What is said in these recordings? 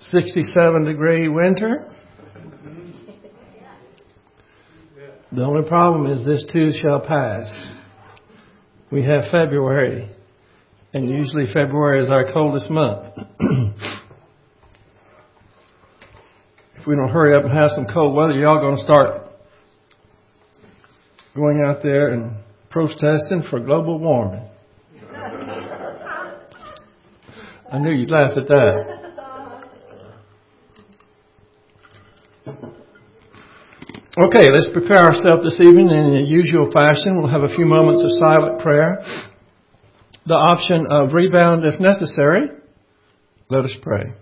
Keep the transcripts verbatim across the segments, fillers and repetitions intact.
sixty-seven degree winter. The only problem is this too shall pass. We have February, and usually February is our coldest month. If we don't hurry up and have some cold weather, y'all going to start going out there and protesting for global warming. I knew you'd laugh at that. Okay, let's prepare ourselves this evening in the usual fashion. We'll have a few moments of silent prayer. The option of rebound if necessary. Let us pray.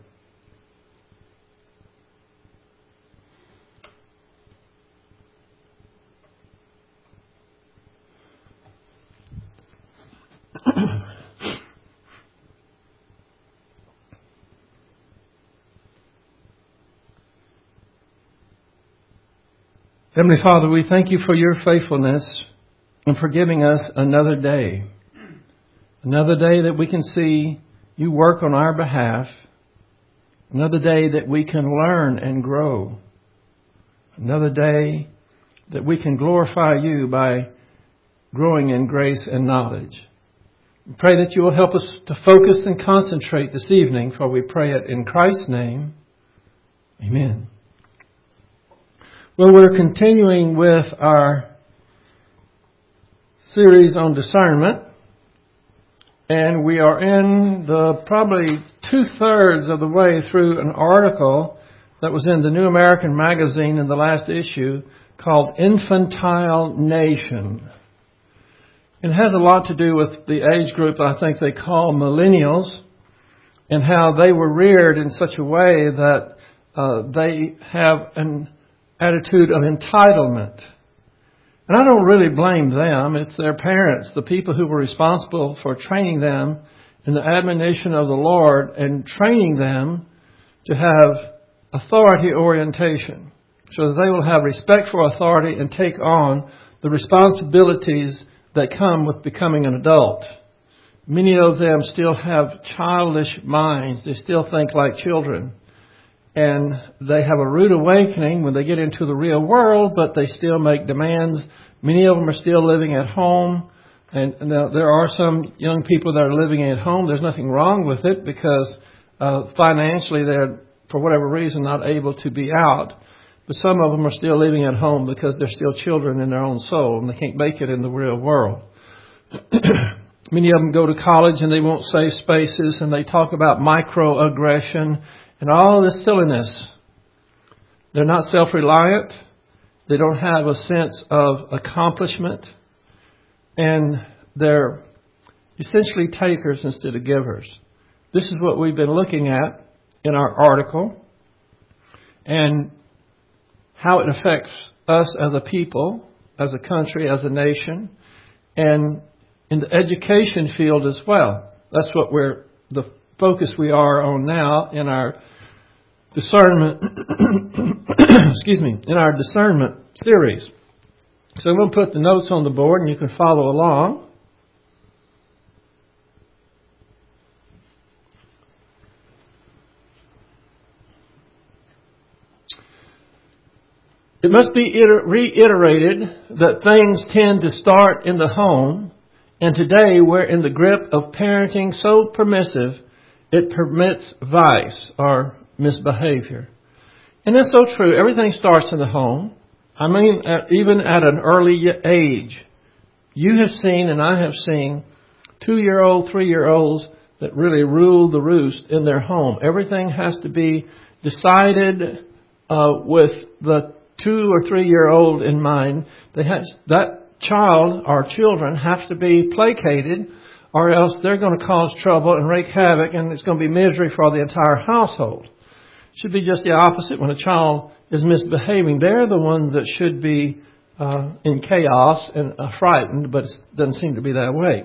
Heavenly Father, we thank you for your faithfulness and for giving us another day. Another day that we can see you work on our behalf. Another day that we can learn and grow. Another day that we can glorify you by growing in grace and knowledge. We pray that you will help us to focus and concentrate this evening, for we pray it in Christ's name. Amen. Well, we're continuing with our series on discernment, and we are in the probably two-thirds of the way through an article that was in the New American Magazine in the last issue called Infantile Nation. It has a lot to do with the age group I think they call millennials, and how they were reared in such a way that uh, they have an attitude of entitlement. And I don't really blame them. It's their parents, the people who were responsible for training them in the admonition of the Lord and training them to have authority orientation so that they will have respect for authority and take on the responsibilities that come with becoming an adult. Many of them still have childish minds. They still think like children. And they have a rude awakening when they get into the real world, but they still make demands. Many of them are still living at home. And now there are some young people that are living at home. There's nothing wrong with it because uh, financially they're, for whatever reason, not able to be out. But some of them are still living at home because they're still children in their own soul and they can't make it in the real world. Many of them go to college and they won't save spaces and they talk about microaggression and all this silliness. They're not self-reliant. They don't have a sense of accomplishment. And they're essentially takers instead of givers. This is what we've been looking at in our article. And how it affects us as a people, as a country, as a nation. And in the education field as well. That's what we're, the focus we are on now in our discernment, excuse me, in our discernment series. So I'm going to put the notes on the board and you can follow along. It must be reiterated that things tend to start in the home, and today we're in the grip of parenting so permissive it permits vice or misbehavior. And that's so true. Everything starts in the home. I mean, at, even at an early age. You have seen and I have seen two-year-old, three-year-olds that really rule the roost in their home. Everything has to be decided uh, with the two or three-year-old in mind. They have, that child or children have to be placated, or else they're going to cause trouble and wreak havoc, and it's going to be misery for the entire household. It should be just the opposite. When a child is misbehaving, they're the ones that should be uh, in chaos and uh, frightened, but it doesn't seem to be that way.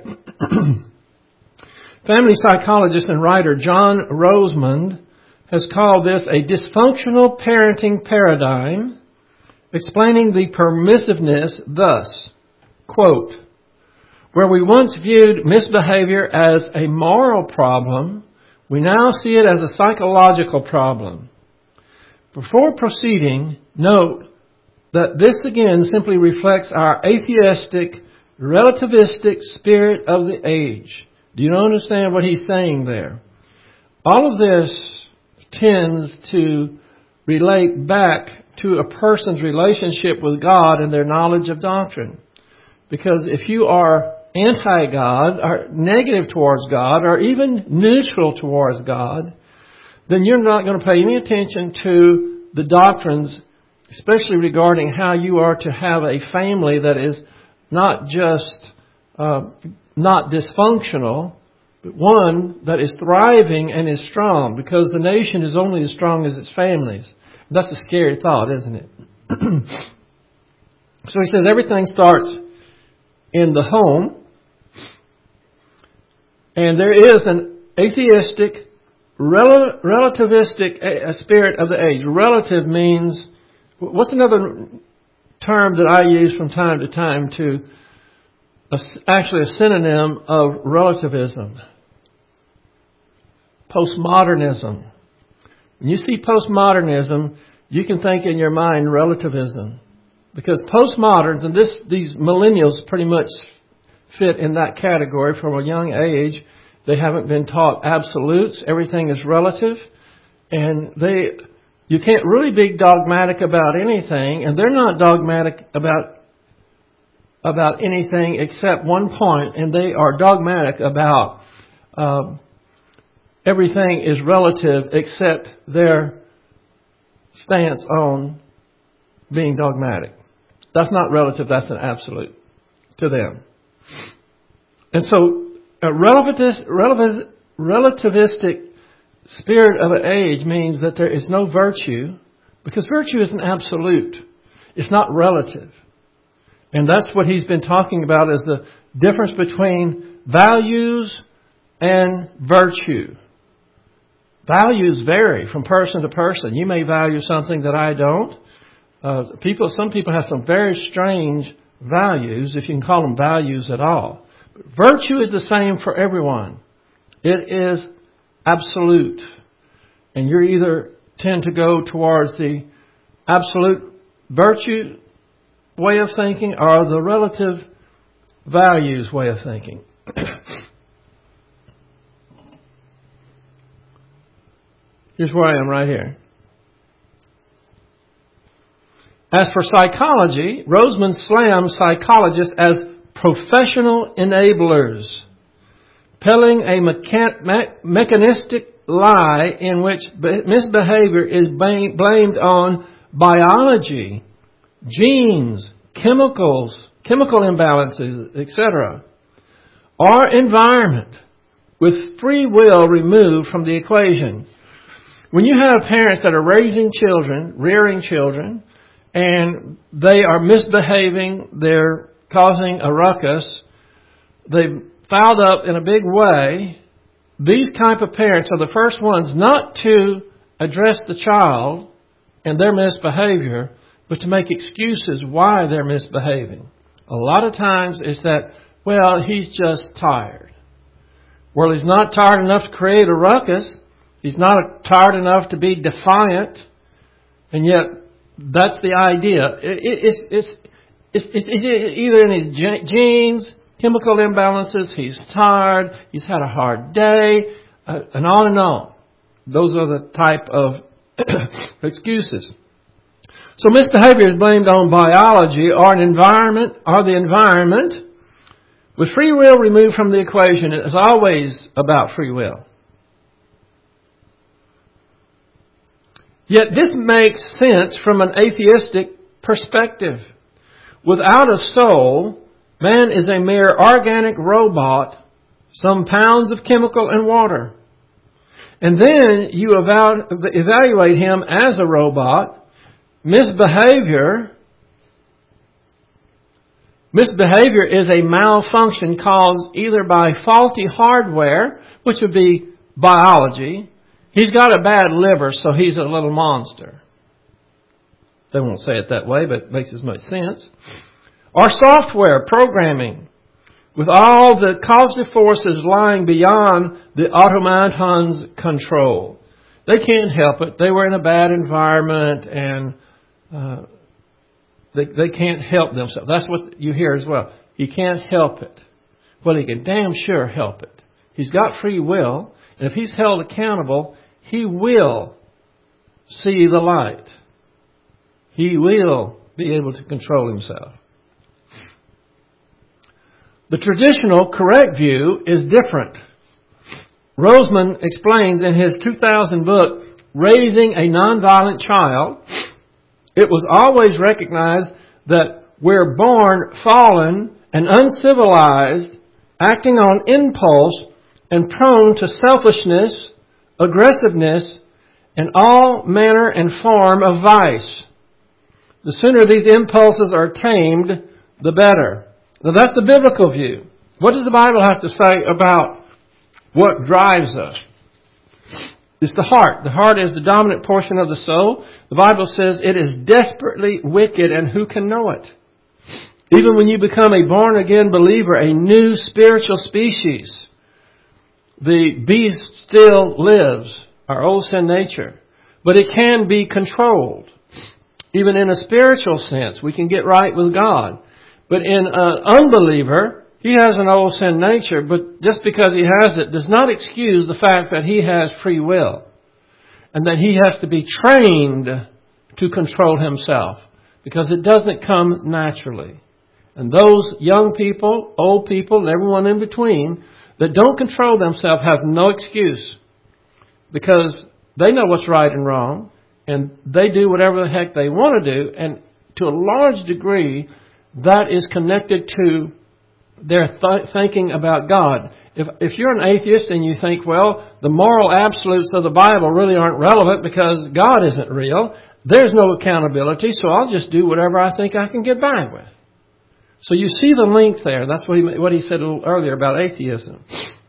Family psychologist and writer John Rosemond has called this a dysfunctional parenting paradigm, explaining the permissiveness thus, quote, where we once viewed misbehavior as a moral problem, We now see it as a psychological problem. Before proceeding, note that this again simply reflects our atheistic, relativistic spirit of the age. Do you understand what he's saying there? All of this tends to relate back to a person's relationship with God and their knowledge of doctrine. Because if you are anti-God, or negative towards God, or even neutral towards God, then you're not going to pay any attention to the doctrines, especially regarding how you are to have a family that is not just uh, not dysfunctional, but one that is thriving and is strong, because the nation is only as strong as its families. That's a scary thought, isn't it? So he says everything starts in the home, and there is an atheistic, rel- relativistic a spirit of the age. Relative means, what's another term that I use from time to time to a, actually a synonym of relativism? Postmodernism. When you see postmodernism, you can think in your mind relativism. Because postmoderns, and this, these millennials pretty much fit in that category from a young age. They haven't been taught absolutes. Everything is relative. And they, you can't really be dogmatic about anything. And they're not dogmatic about, about anything except one point. And they are dogmatic about uh, everything is relative except their stance on being dogmatic. That's not relative, that's an absolute to them. And so a relativist, relativist, relativistic spirit of an age means that there is no virtue, because virtue is an absolute. It's not relative. And that's what he's been talking about, is the difference between values and virtue. Values vary from person to person. You may value something that I don't. Uh, people, some people have some very strange values, if you can call them values at all. But virtue is the same for everyone. It is absolute. And you either tend to go towards the absolute virtue way of thinking or the relative values way of thinking. Here's where I am right here. As for psychology, Roseman slams psychologists as professional enablers, peddling a mechan- me- mechanistic lie in which misbehavior is blamed on biology, genes, chemicals, chemical imbalances, et cetera, or environment, with free will removed from the equation. When you have parents that are raising children, rearing children, and they are misbehaving, they're causing a ruckus, they've fouled up in a big way, these type of parents are the first ones not to address the child and their misbehavior, but to make excuses why they're misbehaving. A lot of times it's that, well, he's just tired. Well, he's not tired enough to create a ruckus. He's not tired enough to be defiant. And yet, that's the idea. It, it, it's, it's, it's, it's either in his genes, chemical imbalances, he's tired, he's had a hard day, uh, and on and on. Those are the type of excuses. So misbehavior is blamed on biology or an environment, or the environment. With free will removed from the equation, it's always about free will. Yet this makes sense from an atheistic perspective. Without a soul, man is a mere organic robot, some pounds of chemical and water. And then you evaluate him as a robot. Misbehavior, misbehavior is a malfunction caused either by faulty hardware, which would be biology. He's got a bad liver, so he's a little monster. They won't say it that way, but it makes as much sense. Or software, programming. with all the causative forces lying beyond the automaton's control. They can't help it. They were in a bad environment, and uh, they, they can't help themselves. That's what you hear as well. He can't help it. Well, he can damn sure help it. He's got free will, and if he's held accountable, he will see the light. He will be able to control himself. The traditional, correct view is different. Roseman explains in his two thousand book, Raising a Nonviolent Child, it was always recognized that we're born fallen and uncivilized, acting on impulse and prone to selfishness, aggressiveness, and all manner and form of vice. The sooner these impulses are tamed, the better. Now that's the biblical view. What does the Bible have to say about what drives us? It's the heart. The heart is the dominant portion of the soul. The Bible says it is desperately wicked, and who can know it? Even when you become a born-again believer, a new spiritual species, the beast still lives, our old sin nature. But it can be controlled. Even in a spiritual sense, we can get right with God. But in an unbeliever, he has an old sin nature, but just because he has it does not excuse the fact that he has free will. And that he has to be trained to control himself. Because it doesn't come naturally. And those young people, old people, and everyone in between that don't control themselves have no excuse. Because they know what's right and wrong. And they do whatever the heck they want to do. And to a large degree, that is connected to their th- thinking about God. If, if you're an atheist and you think, well, the moral absolutes of the Bible really aren't relevant because God isn't real, there's no accountability, so I'll just do whatever I think I can get by with. So you see the link there. That's what he, what he said a little earlier about atheism.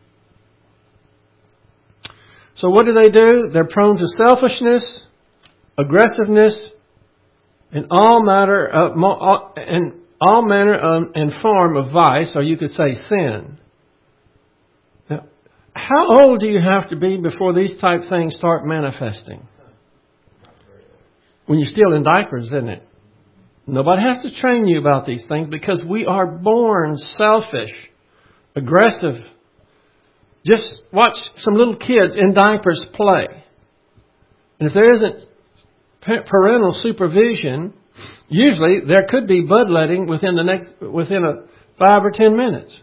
So what do they do? They're prone to selfishness, aggressiveness, and all matter of, and all manner of, and form of vice, or you could say sin. Now, how old do you have to be before these type things start manifesting? When you're still in diapers, isn't it? Nobody has to train you about these things because we are born selfish, aggressive. Just watch some little kids in diapers play. And if there isn't parental supervision, usually there could be bloodletting within the next within a five or ten minutes.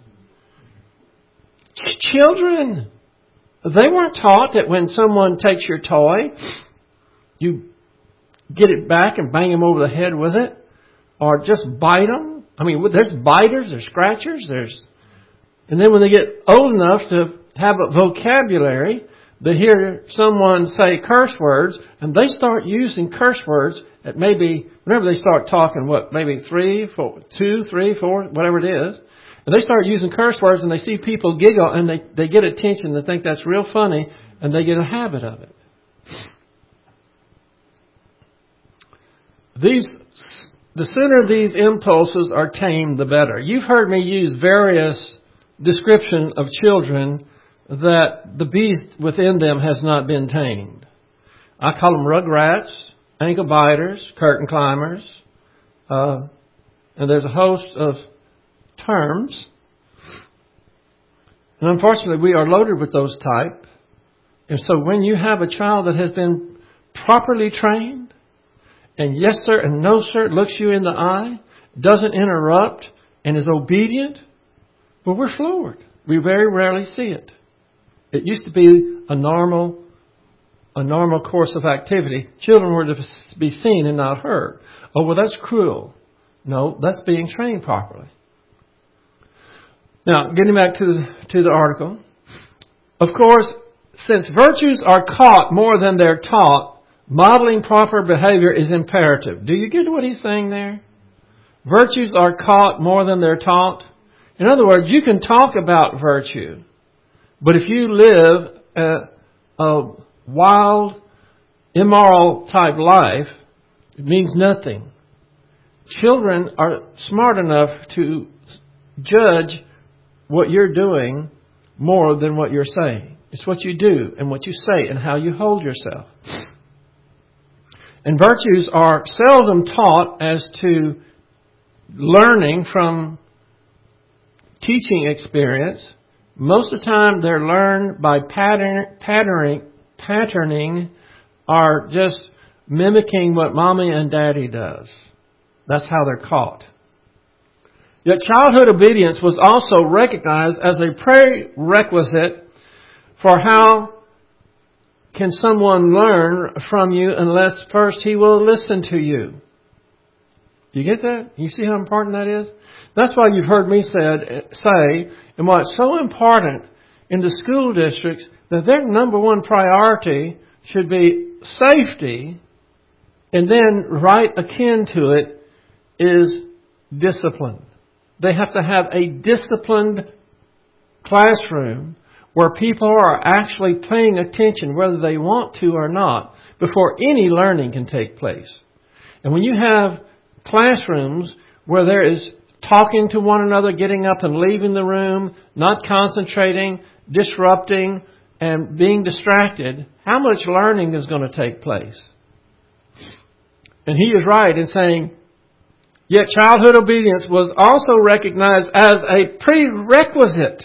Children, they weren't taught that when someone takes your toy, you get it back and bang them over the head with it, or just bite them. I mean, there's biters, there's scratchers, there's, and then when they get old enough to have a vocabulary, they hear someone say curse words, and they start using curse words at maybe, whenever they start talking, what, maybe three, four, two, three, four, whatever it is. And they start using curse words, and they see people giggle, and they, they get attention. They think that's real funny, and they get a habit of it. These, the sooner these impulses are tamed, the better. You've heard me use various description of children that the beast within them has not been tamed. I call them rug rats, ankle biters, curtain climbers, uh, and there's a host of terms. And unfortunately, we are loaded with those type. And so when you have a child that has been properly trained, and yes sir and no sir looks you in the eye, doesn't interrupt, and is obedient, well, we're floored. We very rarely see it. It used to be a normal, a normal course of activity. Children were to be seen and not heard. Oh, well, that's cruel. No, that's being trained properly. Now, getting back to the, to the article. Of course, since virtues are caught more than they're taught, modeling proper behavior is imperative. Do you get what he's saying there? Virtues are caught more than they're taught. In other words, you can talk about virtue, but if you live a, a wild, immoral type life, it means nothing. Children are smart enough to judge what you're doing more than what you're saying. It's what you do and what you say and how you hold yourself. And virtues are seldom taught as to learning from teaching experience. Most of the time they're learned by pattern, patterning, patterning or just mimicking what mommy and daddy does. That's how they're caught. Yet childhood obedience was also recognized as a prerequisite for how can someone learn from you unless first he will listen to you. Do you get that? You see how important that is? That's why you've heard me said, say, and why it's so important in the school districts that their number one priority should be safety, and then right akin to it is discipline. They have to have a disciplined classroom where people are actually paying attention whether they want to or not before any learning can take place. And when you have classrooms where there is talking to one another, getting up and leaving the room, not concentrating, disrupting, and being distracted, how much learning is going to take place? And he is right in saying, yet childhood obedience was also recognized as a prerequisite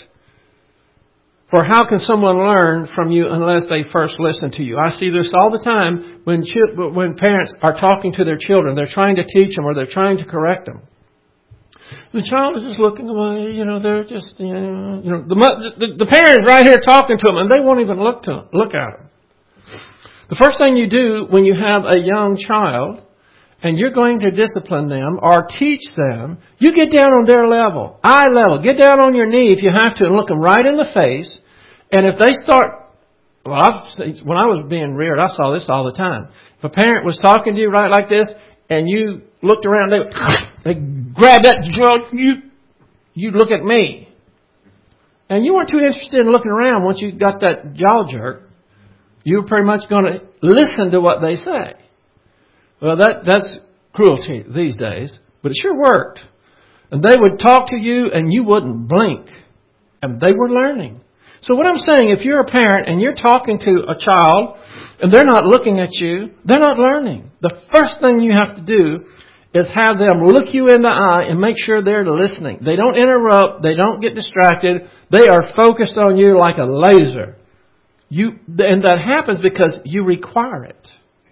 for how can someone learn from you unless they first listen to you. I see this all the time when ch- when parents are talking to their children. They're trying to teach them or they're trying to correct them. The child is just looking away. You know, they're just, you know, you know the, the, the parent is right here talking to them and they won't even look to them, look at them. The first thing you do when you have a young child and you're going to discipline them or teach them, you get down on their level, eye level. Get down on your knee if you have to and look them right in the face. And if they start, well, I've, when I was being reared, I saw this all the time. If a parent was talking to you right like this and you looked around, they, they grabbed that jaw, you, you look at me. And you weren't too interested in looking around once you got that jaw jerk. You were pretty much going to listen to what they say. Well, that that's cruelty these days, but it sure worked. And they would talk to you and you wouldn't blink. And they were learning. So what I'm saying, if you're a parent and you're talking to a child and they're not looking at you, they're not learning. The first thing you have to do is have them look you in the eye and make sure they're listening. They don't interrupt. They don't get distracted. They are focused on you like a laser. You, and that happens because you require it.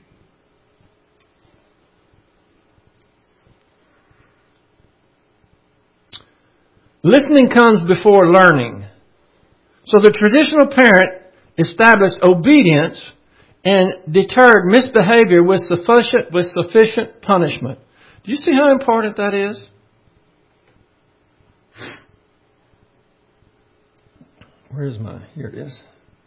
Listening comes before learning. So the traditional parent established obedience and deterred misbehavior with sufficient, with sufficient punishment. Do you see how important that is? Where is my? Here it is.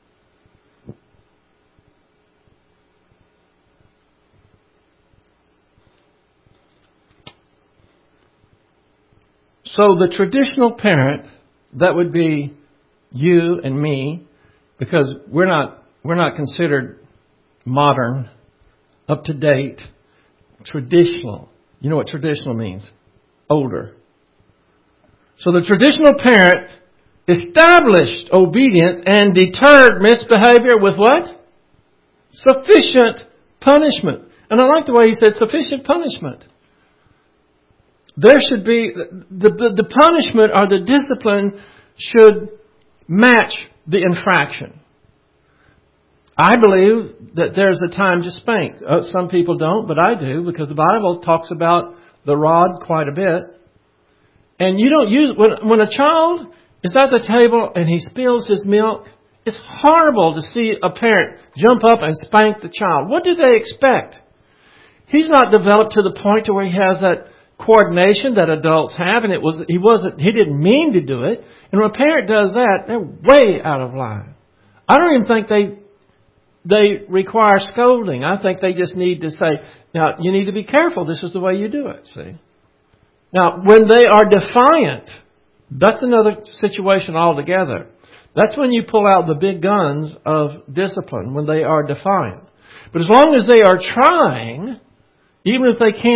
So the traditional parent, that would be you and me, because we're not we're not considered modern, up to date, traditional. You know what traditional means? Older. So the traditional parent established obedience and deterred misbehavior with what? Sufficient punishment. And I like the way he said sufficient punishment. There should be, the, the, the punishment or the discipline should match the infraction. I believe that there's a time to spank. Uh, some people don't, but I do, because the Bible talks about the rod quite a bit. And you don't use, when, when a child is at the table and he spills his milk, it's horrible to see a parent jump up and spank the child. What do they expect? He's not developed to the point to where he has that coordination that adults have, and it was he wasn't he didn't mean to do it. And when a parent does that, they're way out of line. I don't even think they they require scolding. I think they just need to say, now you need to be careful. This is the way you do it. See. Now, when they are defiant, that's another situation altogether. That's when you pull out the big guns of discipline, when they are defiant. But as long as they are trying, even if they can't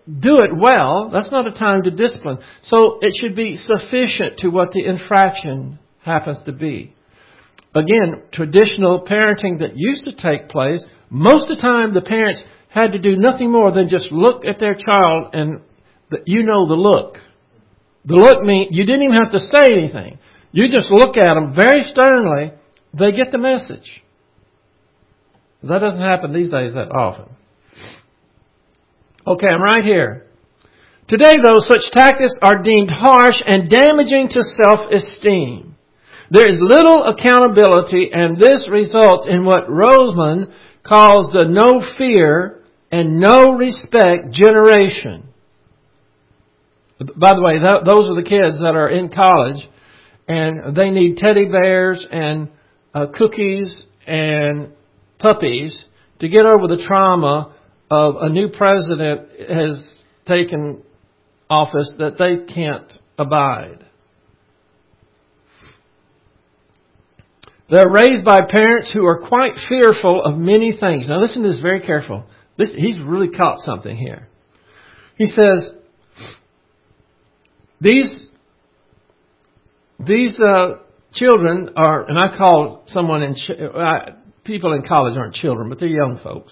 do it well, that's not a time to discipline. So it should be sufficient to what the infraction happens to be. Again, traditional parenting that used to take place, most of the time the parents had to do nothing more than just look at their child, and you know the look. The look means you didn't even have to say anything. You just look at them very sternly, they get the message. That doesn't happen these days that often. Okay, I'm right here. Today, though, such tactics are deemed harsh and damaging to self-esteem. There is little accountability, and this results in what Roseman calls the no fear and no respect generation. By the way, th- those are the kids that are in college, and they need teddy bears and uh, cookies and puppies to get over the trauma of a new president has taken office that they can't abide. They're raised by parents who are quite fearful of many things. Now listen to this very careful. This, he's really caught something here. He says, these, these uh, children are, and I call someone in, uh, people in college aren't children, but they're young folks.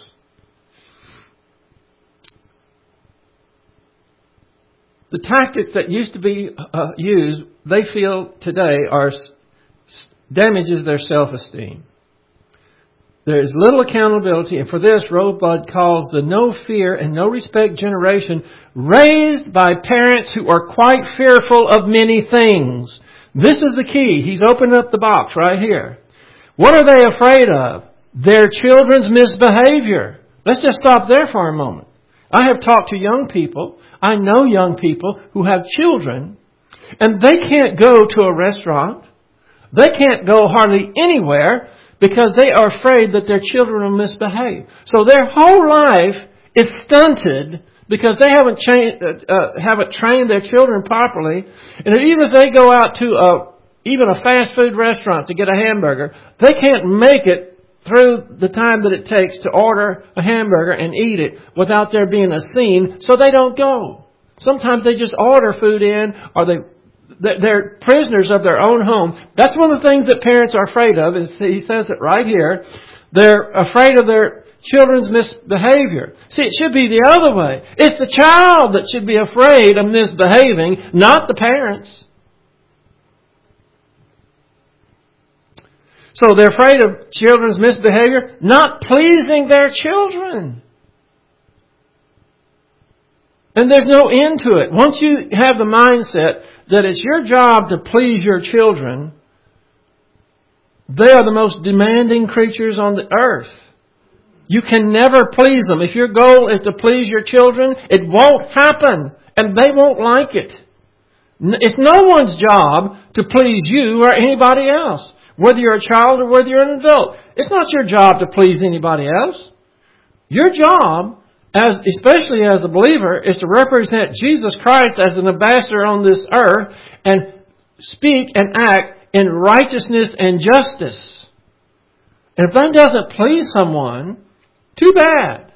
The tactics that used to be uh, used, they feel today are damages their self-esteem. There is little accountability, and for this, Roseman calls the no fear and no respect generation raised by parents who are quite fearful of many things. This is the key. He's opened up the box right here. What are they afraid of? Their children's misbehavior. Let's just stop there for a moment. I have talked to young people. I know young people who have children, and they can't go to a restaurant. They can't go hardly anywhere because they are afraid that their children will misbehave. So their whole life is stunted because they haven't, cha- uh, haven't trained their children properly. And even if they go out to a, even a fast food restaurant to get a hamburger, they can't make it through the time that it takes to order a hamburger and eat it without there being a scene, so they don't go. Sometimes they just order food in, or they, they're prisoners of their own home. That's one of the things that parents are afraid of. Is he says it right here. They're afraid of their children's misbehavior. See, it should be the other way. It's the child that should be afraid of misbehaving, not the parents. So they're afraid of children's misbehavior, not pleasing their children. And there's no end to it. Once you have the mindset that it's your job to please your children, they are the most demanding creatures on the earth. You can never please them. If your goal is to please your children, it won't happen, and they won't like it. It's no one's job to please you or anybody else. Whether you're a child or whether you're an adult. It's not your job to please anybody else. Your job, as especially as a believer, is to represent Jesus Christ as an ambassador on this earth and speak and act in righteousness and justice. And if that doesn't please someone, too bad.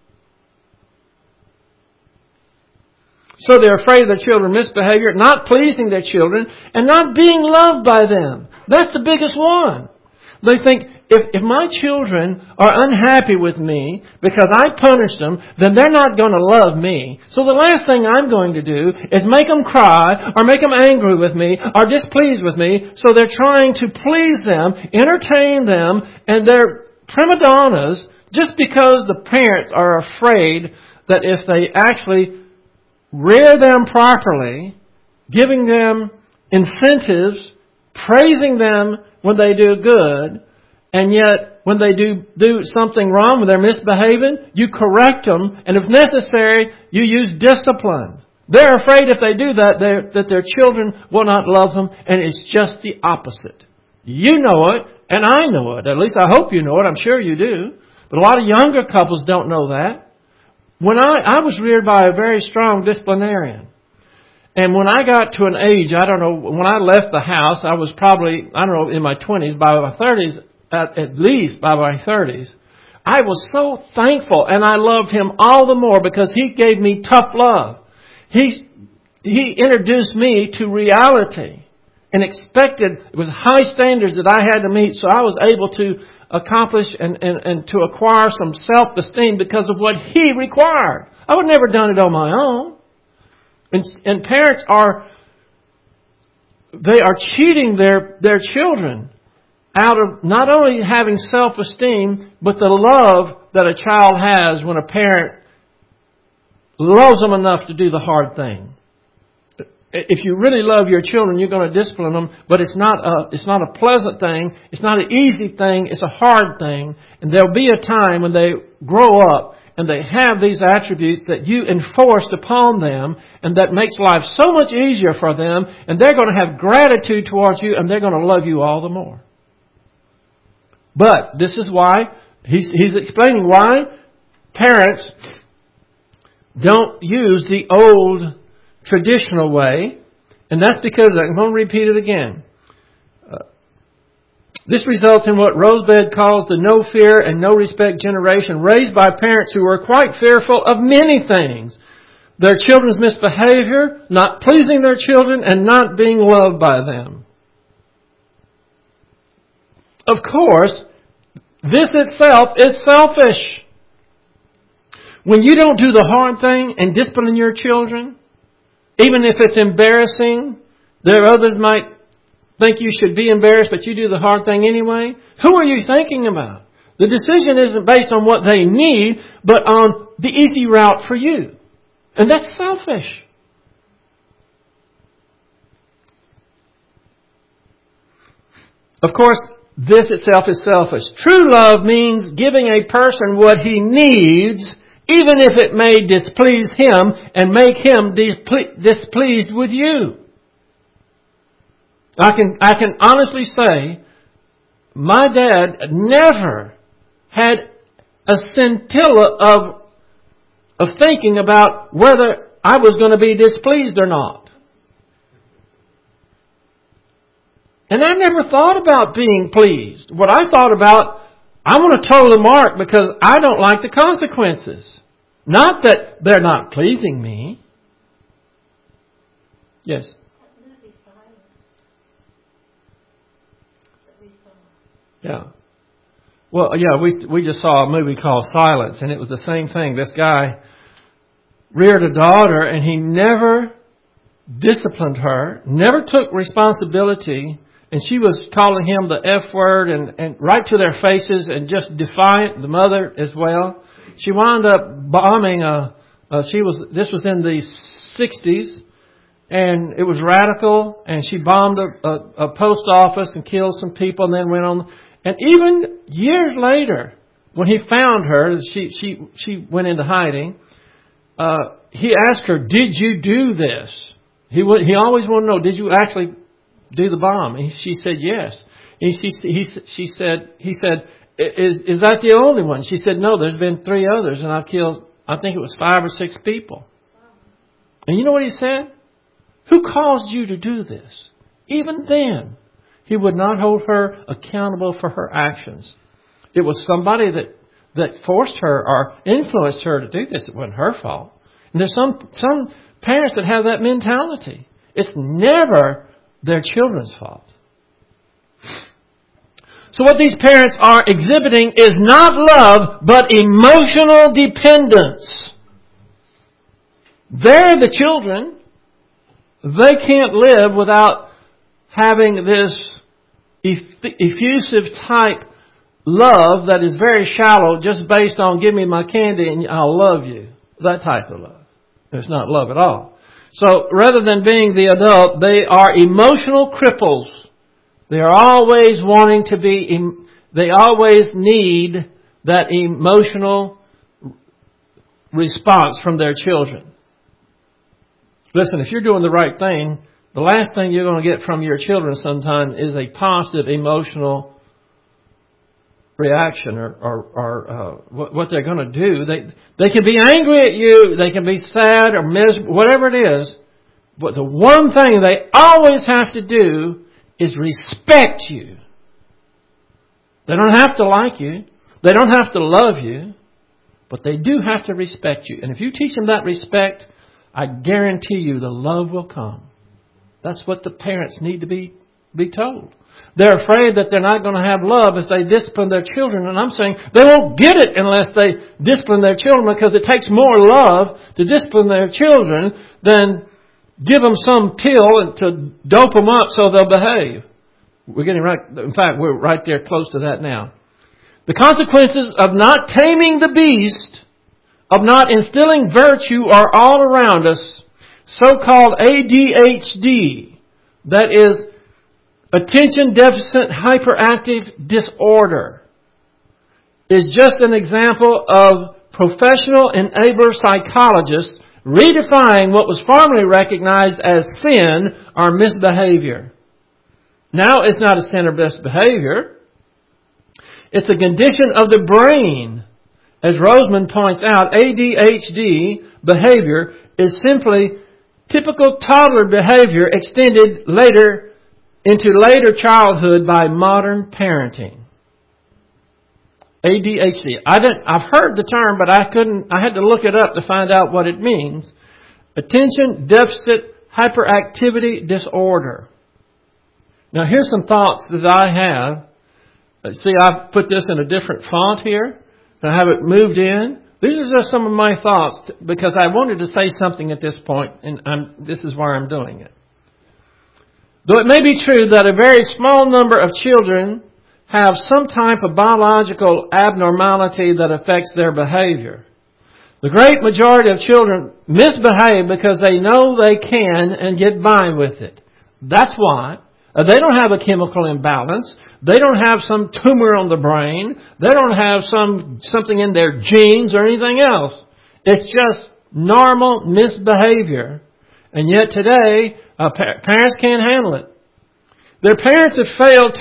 So they're afraid of their children's misbehavior, not pleasing their children, and not being loved by them. That's the biggest one. They think, if, if my children are unhappy with me because I punished them, then they're not going to love me. So the last thing I'm going to do is make them cry or make them angry with me or displeased with me. So they're trying to please them, entertain them, and they're prima donnas just because the parents are afraid that if they actually rear them properly, giving them incentives, praising them when they do good, and yet when they do, do something wrong, when they're misbehaving, you correct them, and if necessary, you use discipline. They're afraid if they do that, that their children will not love them, and it's just the opposite. You know it, and I know it. At least I hope you know it. I'm sure you do. But a lot of younger couples don't know that. When I, I was reared by a very strong disciplinarian. And when I got to an age, I don't know, when I left the house, I was probably, I don't know, in my twenties, by my thirties, at, at least by my thirties, I was so thankful, and I loved him all the more because he gave me tough love. He, he introduced me to reality and expected, it was high standards that I had to meet, so I was able to accomplish and, and, and to acquire some self-esteem because of what he required. I would never done it on my own. And, and parents are, they are cheating their, their children out of not only having self-esteem, but the love that a child has when a parent loves them enough to do the hard thing. If you really love your children, you're going to discipline them, but it's not a, it's not a pleasant thing. It's not an easy thing. It's a hard thing. And there'll be a time when they grow up and they have these attributes that you enforced upon them, and that makes life so much easier for them, and they're going to have gratitude towards you, and they're going to love you all the more. But this is why, he's, he's explaining why parents don't use the old traditional way, and that's because, I'm going to repeat it again. Uh, this results in what Rosebud calls the no fear and no respect generation, raised by parents who are quite fearful of many things. Their children's misbehavior, not pleasing their children, and not being loved by them. Of course, this itself is selfish. When you don't do the hard thing and discipline your children, even if it's embarrassing, there are others might think you should be embarrassed, but you do the hard thing anyway. Who are you thinking about? The decision isn't based on what they need, but on the easy route for you. And that's selfish. Of course, this itself is selfish. True love means giving a person what he needs, even if it may displease him and make him displeased with you. I can, I can honestly say, my dad never had a scintilla of, of thinking about whether I was going to be displeased or not. And I never thought about being pleased. What I thought about, I want to toe the mark because I don't like the consequences. Not that they're not pleasing me. Yes? Yeah. Well, yeah, we we just saw a movie called Silence, and it was the same thing. This guy reared a daughter, and he never disciplined her, never took responsibility. And she was calling him the F word and, and right to their faces and just defiant, the mother as well. She wound up bombing a, a she was, this was in the sixties, and it was radical, and she bombed a, a, a post office and killed some people and then went on. And even years later, when he found her, she, she, she went into hiding, uh, he asked her, did you do this? He would, he always wanted to know, did you actually do the bomb? And she said yes. And she he she said he said is is that the only one? She said no. There's been three others, and I've killed. I think it was five or six people. And you know what he said? Who caused you to do this? Even then, he would not hold her accountable for her actions. It was somebody that that forced her or influenced her to do this. It wasn't her fault. And there's some some parents that have that mentality. It's never their children's fault. So what these parents are exhibiting is not love, but emotional dependence. They're the children. They can't live without having this effusive type love that is very shallow, just based on give me my candy and I'll love you. That type of love. It's not love at all. So rather than being the adult, they are emotional cripples. They are always wanting to be, they always need that emotional response from their children. Listen, if you're doing the right thing, the last thing you're going to get from your children sometime is a positive emotional reaction or, or, or uh, what, what they're going to do. They they can be angry at you. They can be sad or miserable, whatever it is. But the one thing they always have to do is respect you. They don't have to like you. They don't have to love you, but they do have to respect you. And if you teach them that respect, I guarantee you the love will come. That's what the parents need to be, be told. They're afraid that they're not going to have love if they discipline their children. And I'm saying they won't get it unless they discipline their children, because it takes more love to discipline their children than give them some pill to dope them up so they'll behave. We're getting right, in fact, we're right there close to that now. The consequences of not taming the beast, of not instilling virtue, are all around us. So-called A D H D, that is Attention Deficit Hyperactive Disorder, is just an example of professional enabler psychologists redefining what was formerly recognized as sin or misbehavior. Now it's not a sin or misbehavior. It's a condition of the brain. As Roseman points out, A D H D behavior is simply typical toddler behavior extended later into later childhood by modern parenting. A D H D. I didn't, I've heard the term, but I couldn't, I had to look it up to find out what it means. Attention Deficit Hyperactivity Disorder. Now here's some thoughts that I have. See, I've put this in a different font here. I have it moved in. These are just some of my thoughts because I wanted to say something at this point, and I'm, this is why I'm doing it. Though it may be true that a very small number of children have some type of biological abnormality that affects their behavior, the great majority of children misbehave because they know they can and get by with it. That's why. Uh, they don't have a chemical imbalance. They don't have some tumor on the brain. They don't have some something in their genes or anything else. It's just normal misbehavior. And yet today, uh, pa- parents can't handle it. Their parents have failed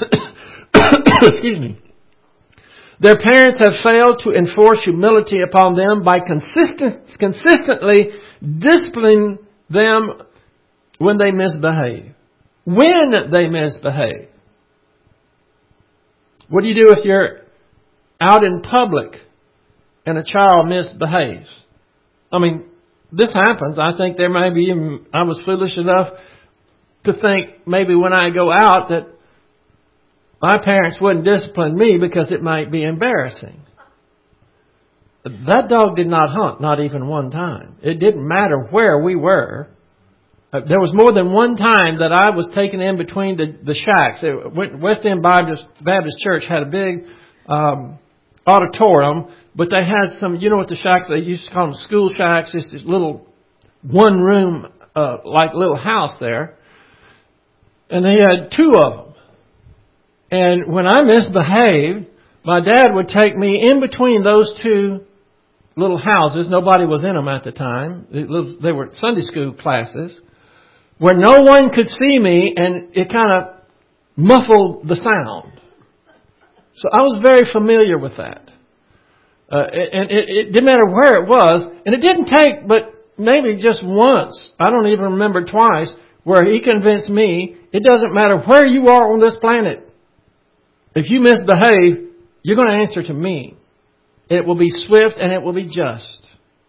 to... excuse me. Their parents have failed to enforce humility upon them by consistent, consistently disciplining them when they misbehave. When they misbehave. What do you do if you're out in public and a child misbehaves? I mean, this happens. I think there may be, even, I was foolish enough to think maybe when I go out that my parents wouldn't discipline me because it might be embarrassing. That dog did not hunt, not even one time. It didn't matter where we were. There was more than one time that I was taken in between the, the shacks. West End Baptist, Baptist Church had a big um, auditorium, but they had some, you know what the shacks, they used to call them school shacks, just this little one room, uh, like little house there. And they had two of them. And when I misbehaved, my dad would take me in between those two little houses. Nobody was in them at the time. They were Sunday school classes, where no one could see me, and it kind of muffled the sound. So I was very familiar with that. Uh, and it, it didn't matter where it was, and it didn't take but maybe just once, I don't even remember twice, where he convinced me, it doesn't matter where you are on this planet. If you misbehave, you're going to answer to me. It will be swift and it will be just.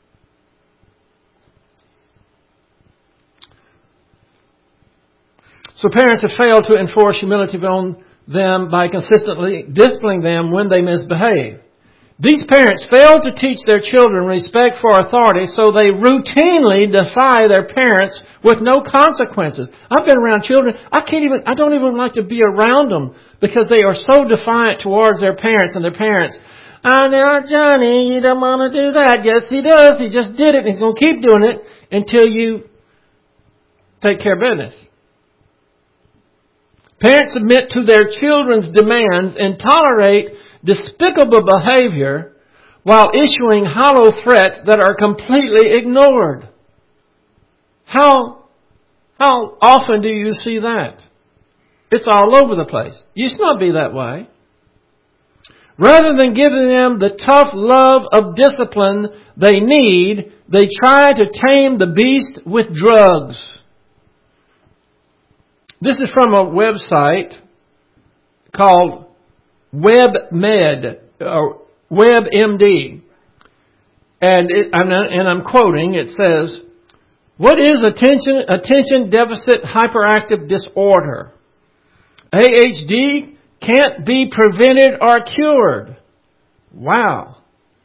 So parents have failed to enforce humility on them by consistently disciplining them when they misbehave. These parents fail to teach their children respect for authority, so they routinely defy their parents with no consequences. I've been around children, I can't even, I don't even like to be around them because they are so defiant towards their parents and their parents. Oh, now, Johnny, you don't want to do that. Yes, he does. He just did it. He's going to keep doing it until you take care of business. Parents submit to their children's demands and tolerate despicable behavior while issuing hollow threats that are completely ignored. How, how often do you see that? It's all over the place. You should not be that way. Rather than giving them the tough love of discipline they need, they try to tame the beast with drugs. This is from a website called WebMed, uh, WebMD. And, it, I'm, and I'm quoting, it says, what is attention, attention deficit hyperactive disorder? A H D can't be prevented or cured. Wow.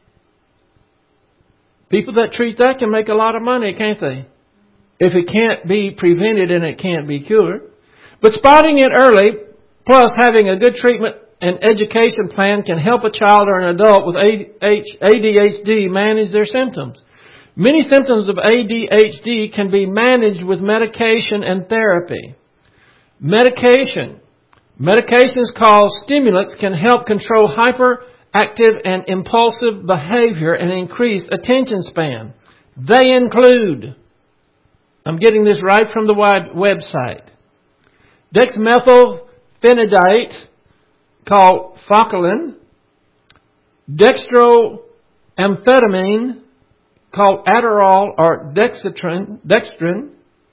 People that treat that can make a lot of money, can't they? If it can't be prevented and it can't be cured. But spotting it early, plus having a good treatment and education plan can help a child or an adult with A D H D manage their symptoms. Many symptoms of A D H D can be managed with medication and therapy. Medication. Medications called stimulants can help control hyperactive and impulsive behavior and increase attention span. They include, I'm getting this right from the website, dexmethylphenidate, called Focalin, dextroamphetamine, called Adderall or Dexatrin, Dextrin,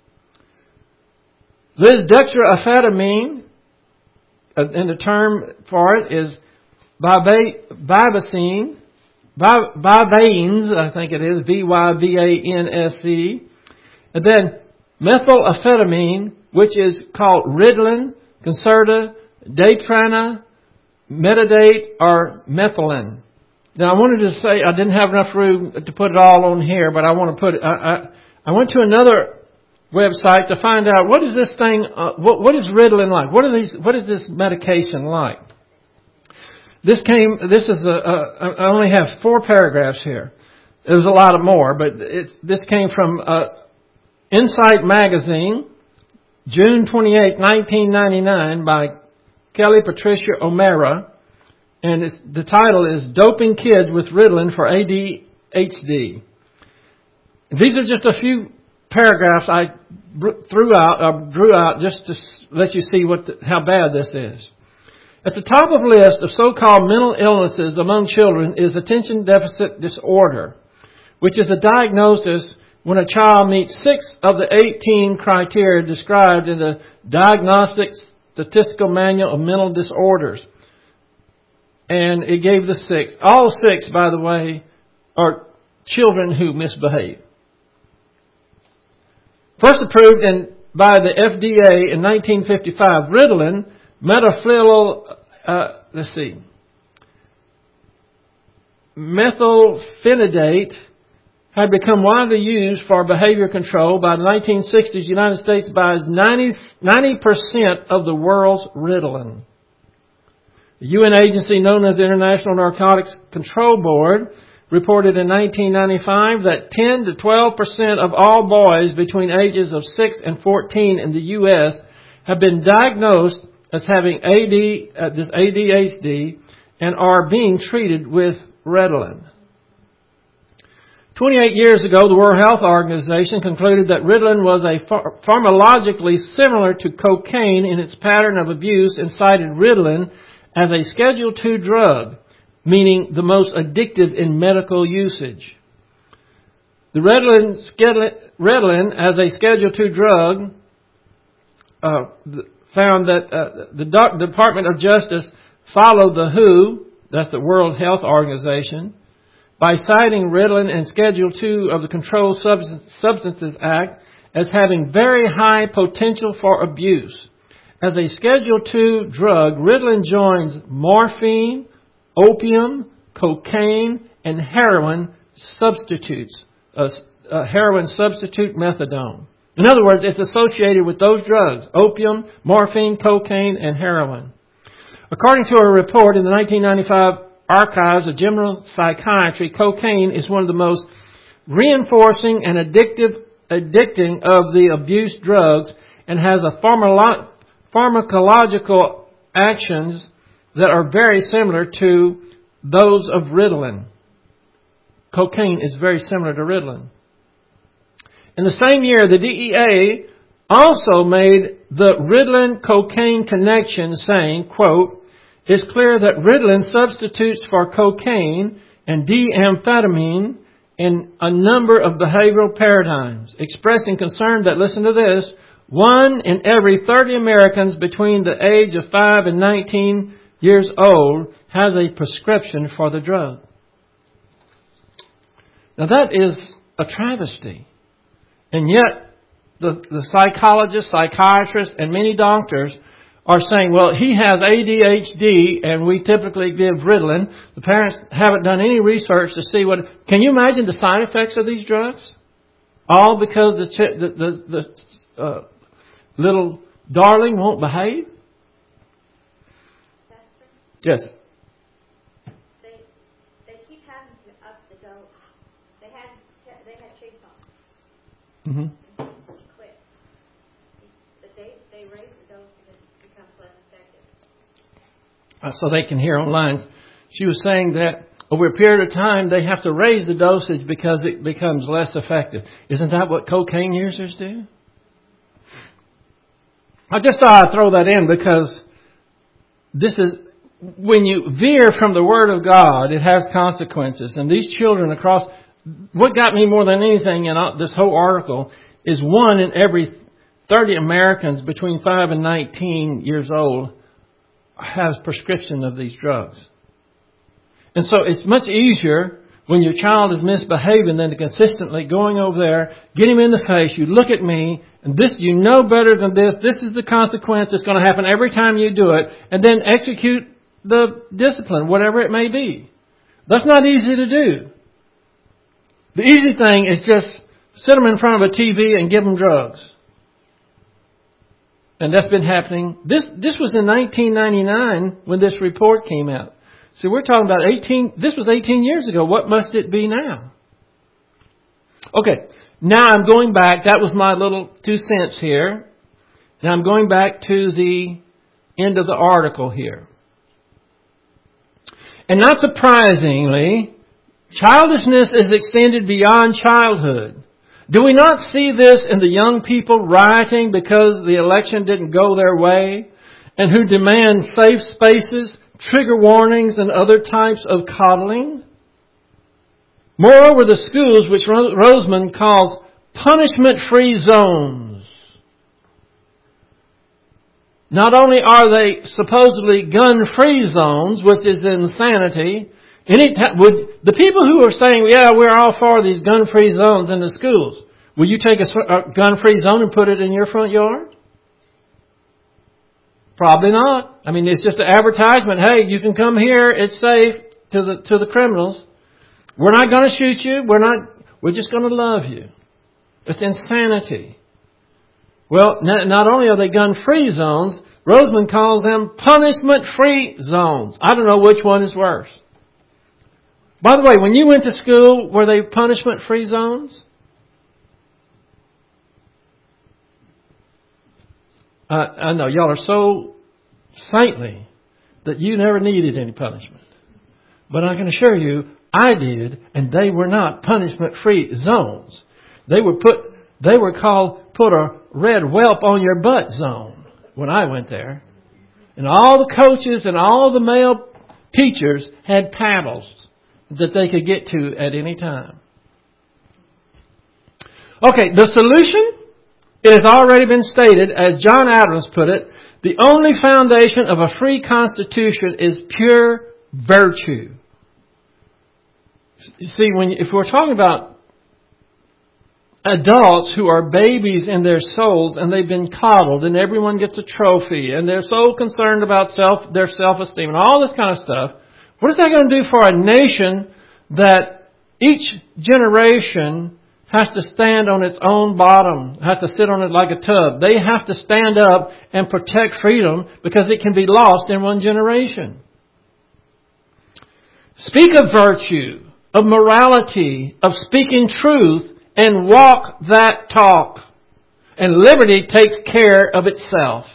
lisdextroamphetamine, and the term for it is Vivacine, Vivaines, I think it is, V Y V A N S E, and then methylamphetamine, which is called Ritalin, Concerta, Daytrana, Metadate, or Methylene. Now, I wanted to say, I didn't have enough room to put it all on here, but I want to put it, I, I, I went to another website to find out what is this thing, uh, what, what is Ritalin like? What are these, what is this medication like? This came, this is a, a I only have four paragraphs here. There's a lot of more, but it's, this came from uh, Insight Magazine, June twenty-eighth, nineteen ninety-nine, by Kelly Patricia O'Mara, and it's, the title is Doping Kids with Ritalin for A D H D. These are just a few paragraphs I threw out, uh, drew out just to let you see what the, how bad this is. At the top of the list of so-called mental illnesses among children is attention deficit disorder, which is a diagnosis when a child meets six of the eighteen criteria described in the Diagnostic Statistical Manual of Mental Disorders. And it gave the six. All six, by the way, are children who misbehave. First approved in, by the F D A in nineteen fifty-five, Ritalin, metaphyl, uh, let's see, methylphenidate had become widely used for behavior control. By the nineteen sixties, the United States buys ninety percent of the world's Ritalin. The U N agency known as the International Narcotics Control Board reported in nineteen ninety-five that ten to twelve percent of all boys between ages of six and fourteen in the U S have been diagnosed as having A D, uh, this A D H D and are being treated with Ritalin. twenty-eight years ago, the World Health Organization concluded that Ritalin was a ph- pharmacologically similar to cocaine in its pattern of abuse and cited Ritalin as a Schedule two drug, meaning the most addictive in medical usage. The Ritalin, Ritalin as a Schedule two drug uh, found that uh, the Do- Department of Justice followed the W H O, that's the World Health Organization, by citing Ritalin and Schedule two of the Controlled Substances Act as having very high potential for abuse. As a Schedule two drug, Ritalin joins morphine, opium, cocaine, and heroin substitutes, uh, uh, heroin substitute methadone. In other words, it's associated with those drugs, opium, morphine, cocaine, and heroin. According to a report in the nineteen ninety-five Archives of General Psychiatry, cocaine is one of the most reinforcing and addictive, addicting of the abuse drugs and has a pharmacolo- pharmacological actions that are very similar to those of Ritalin. Cocaine is very similar to Ritalin. In the same year, the D E A also made the Ritalin-cocaine connection, saying, quote, "It's clear that Ritalin substitutes for cocaine and D-amphetamine in a number of behavioral paradigms," expressing concern that, listen to this, one in every thirty Americans between the age of five and nineteen years old has a prescription for the drug. Now that is a travesty. And yet the, the psychologists, psychiatrists, and many doctors are saying, well, he has A D H D and we typically give Ritalin. The parents haven't done any research to see what... Can you imagine the side effects of these drugs? All because the ch- the, the, the uh, little darling won't behave? Yes. They they keep having to up the dose. They had they had treatment. Mm-hmm. He quit. But they they raised the dose because it becomes less effective. Uh, so they can hear online. She was saying that over a period of time they have to raise the dosage because it becomes less effective. Isn't that what cocaine users do? I just thought I'd throw that in because this is, when you veer from the Word of God, it has consequences. And these children across, what got me more than anything in this whole article is one in every thirty Americans between five and nineteen years old has prescription of these drugs. And so it's much easier when your child is misbehaving than to consistently going over there, get him in the face, you look at me, and this, you know better than this, this is the consequence that's going to happen every time you do it, and then execute the discipline, whatever it may be. That's not easy to do. The easy thing is just sit them in front of a T V and give them drugs. And that's been happening. This this was in nineteen ninety-nine when this report came out. So we're talking about eighteen, this was eighteen years ago. What must it be now? Okay, now I'm going back. That was my little two cents here. Now I'm going back to the end of the article here. And not surprisingly, childishness is extended beyond childhood. Do we not see this in the young people rioting because the election didn't go their way and who demand safe spaces, trigger warnings, and other types of coddling? Moreover, the schools, which Roseman calls punishment-free zones. Not only are they supposedly gun-free zones, which is insanity, any t- would the people who are saying, yeah, we're all for these gun-free zones in the schools, will you take a, a gun-free zone and put it in your front yard? Probably not. I mean, it's just an advertisement. Hey, you can come here. It's safe to the to the criminals. We're not going to shoot you. We're not. We're just going to love you. It's insanity. Well, not only are they gun-free zones, Roseman calls them punishment-free zones. I don't know which one is worse. By the way, when you went to school, were they punishment-free zones? Uh, I know y'all are so saintly that you never needed any punishment. But I can assure you, I did, and they were not punishment-free zones. They were put. They were called put a red whelp on your butt zone when I went there. And all the coaches and all the male teachers had paddles that they could get to at any time. Okay, the solution, it has already been stated, as John Adams put it, the only foundation of a free constitution is pure virtue. You see, when if we're talking about adults who are babies in their souls and they've been coddled and everyone gets a trophy and they're so concerned about self, their self-esteem and all this kind of stuff, what is that going to do for a nation that each generation has to stand on its own bottom, has to sit on it like a tub? They have to stand up and protect freedom because it can be lost in one generation. Speak of virtue, of morality, of speaking truth, and walk that talk. And liberty takes care of itself.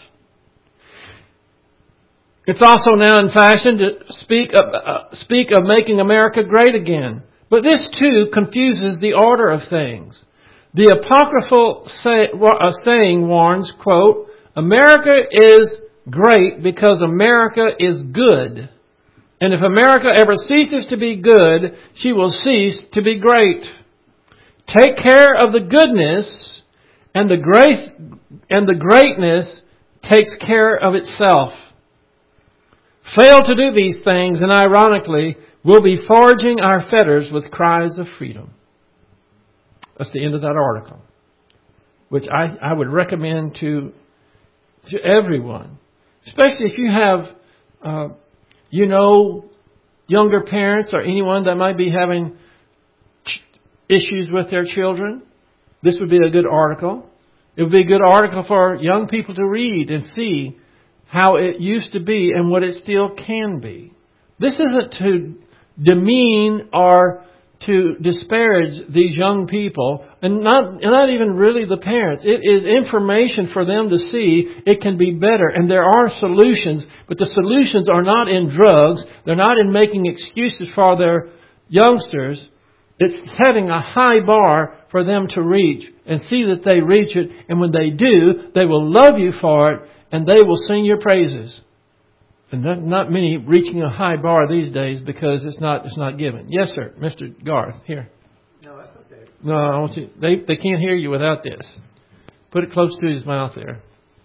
It's also now in fashion to speak of, uh, speak of making America great again. But this too confuses the order of things. The apocryphal say, uh, saying warns, quote, America is great because America is good. And if America ever ceases to be good, she will cease to be great. Take care of the goodness, and the grace and the greatness takes care of itself. fail to do these things, and ironically, we'll be forging our fetters with cries of freedom. That's the end of that article, which I, I would recommend to to everyone, especially if you have, uh, you know, younger parents or anyone that might be having issues with their children. This would be a good article. It would be a good article for young people to read and see how it used to be and what it still can be. This isn't to demean or to disparage these young people, and not, not even really the parents. It is information for them to see it can be better, and there are solutions, but the solutions are not in drugs. They're not in making excuses for their youngsters. It's setting a high bar for them to reach and see that they reach it, and when they do, they will love you for it, and they will sing your praises. And not, not many reaching a high bar these days because it's not it's not given. Yes, sir, Mister Garth, here. No, that's okay. No, I want you, they they can't hear you without this. Put it close to his mouth there.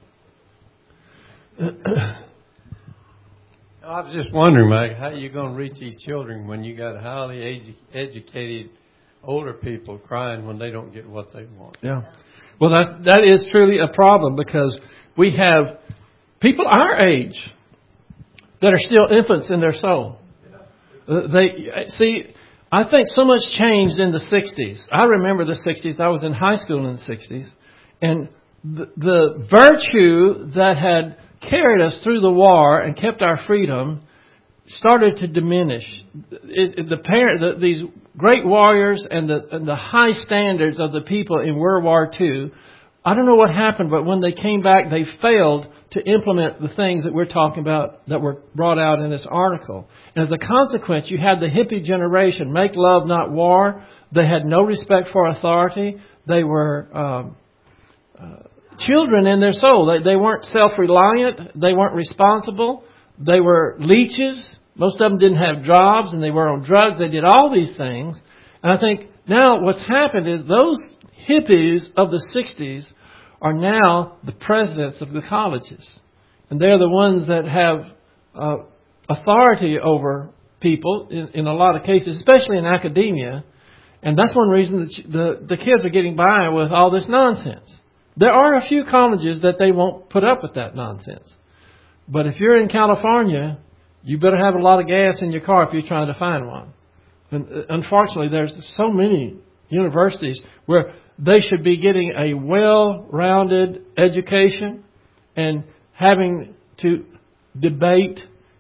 I was just wondering, Mike, how are you going to reach these children when you got highly edu- educated older people crying when they don't get what they want? Yeah. Well, that that is truly a problem because we have people our age that are still infants in their soul. Uh, they see, I think so much changed in the sixties. I remember the sixties. I was in high school in the sixties. And the, the virtue that had carried us through the war and kept our freedom started to diminish. It, it, the parent, the, these great warriors and the, and the high standards of the people in World War Two, I don't know what happened, but when they came back, they failed to implement the things that we're talking about that were brought out in this article. And as a consequence, you had the hippie generation, make love, not war. They had no respect for authority. They were um, uh, children in their soul. They, they weren't self-reliant. They weren't responsible. They were leeches. Most of them didn't have jobs, and they were on drugs. They did all these things. And I think now what's happened is those hippies of the sixties are now the presidents of the colleges. And they're the ones that have uh, authority over people in, in a lot of cases, especially in academia. And that's one reason that the, the kids are getting by with all this nonsense. There are a few colleges that they won't put up with that nonsense. But if you're in California, you better have a lot of gas in your car if you're trying to find one. And unfortunately, there's so many universities where they should be getting a well-rounded education and having to debate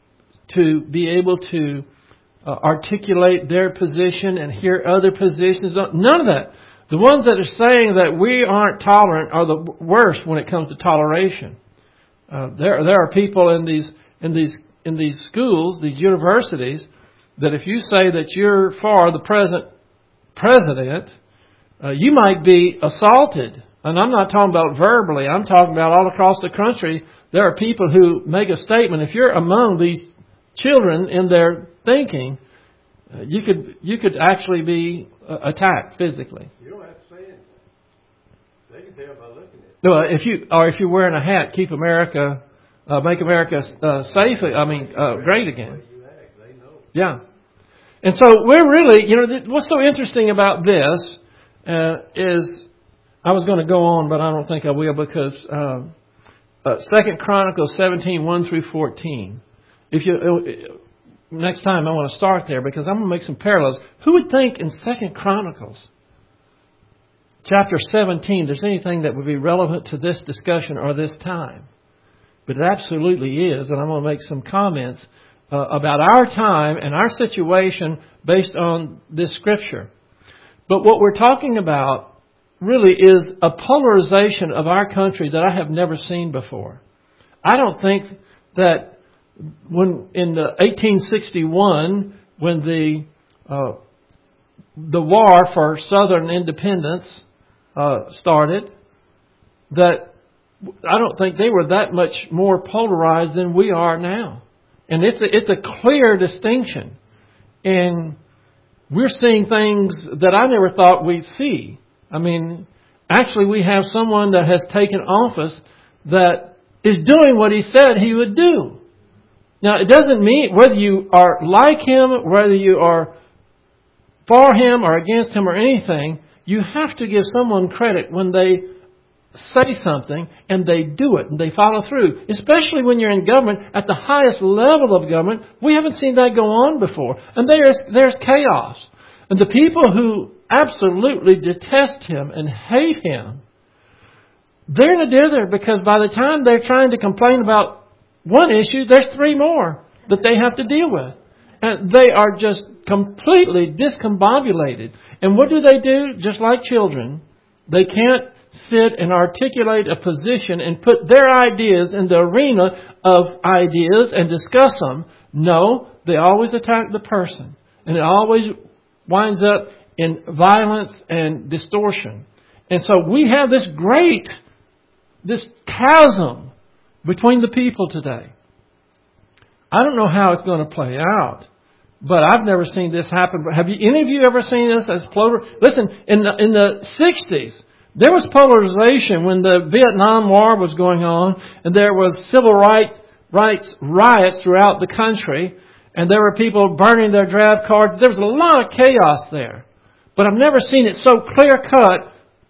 to be able to uh, articulate their position and hear other positions. None of that. The ones that are saying that we aren't tolerant are the worst when it comes to toleration. Uh, there, there are people in these in these in these schools, these universities, that if you say that you're for the present president, Uh, you might be assaulted. And I'm not talking about verbally. I'm talking about all across the country. There are people who make a statement. If you're among these children in their thinking, uh, you could you could actually be uh, attacked physically. You don't have to say anything. They can tell by looking at it. No, if you or if you're wearing a hat, keep America, uh, make America uh, safe. I mean, uh, great again. Yeah. And so we're really, you know, th- what's so interesting about this uh, is, I was going to go on, but I don't think I will, because um, uh, Second Chronicles seventeen, one through fourteen. If you uh, next time I want to start there, because I'm going to make some parallels. Who would think in Second Chronicles chapter seventeen there's anything that would be relevant to this discussion or this time? But it absolutely is, and I'm going to make some comments uh, about our time and our situation based on this scripture. But what we're talking about really is a polarization of our country that I have never seen before. I don't think that when in the eighteen sixty-one, when the uh, the war for Southern independence uh, started, that I don't think they were that much more polarized than we are now. And it's a, it's a clear distinction. And we're seeing things that I never thought we'd see. I mean, actually we have someone that has taken office that is doing what he said he would do. Now, it doesn't mean whether you are like him, whether you are for him or against him or anything, you have to give someone credit when they say something and they do it and they follow through. Especially when you're in government, at the highest level of government, we haven't seen that go on before. And there's, there's chaos. And the people who absolutely detest him and hate him, they're in a dither because by the time they're trying to complain about one issue, there's three more that they have to deal with. And they are just completely discombobulated. And what do they do? Just like children, they can't sit and articulate a position and put their ideas in the arena of ideas and discuss them. No, they always attack the person. And it always winds up in violence and distortion. And so we have this great, this chasm between the people today. I don't know how it's going to play out, but I've never seen this happen. Have you, any of you ever seen this as polar? Listen, in the, in the sixties, there was polarization when the Vietnam War was going on, and there was civil rights, rights riots throughout the country, and there were people burning their draft cards. There was a lot of chaos there. But I've never seen it so clear-cut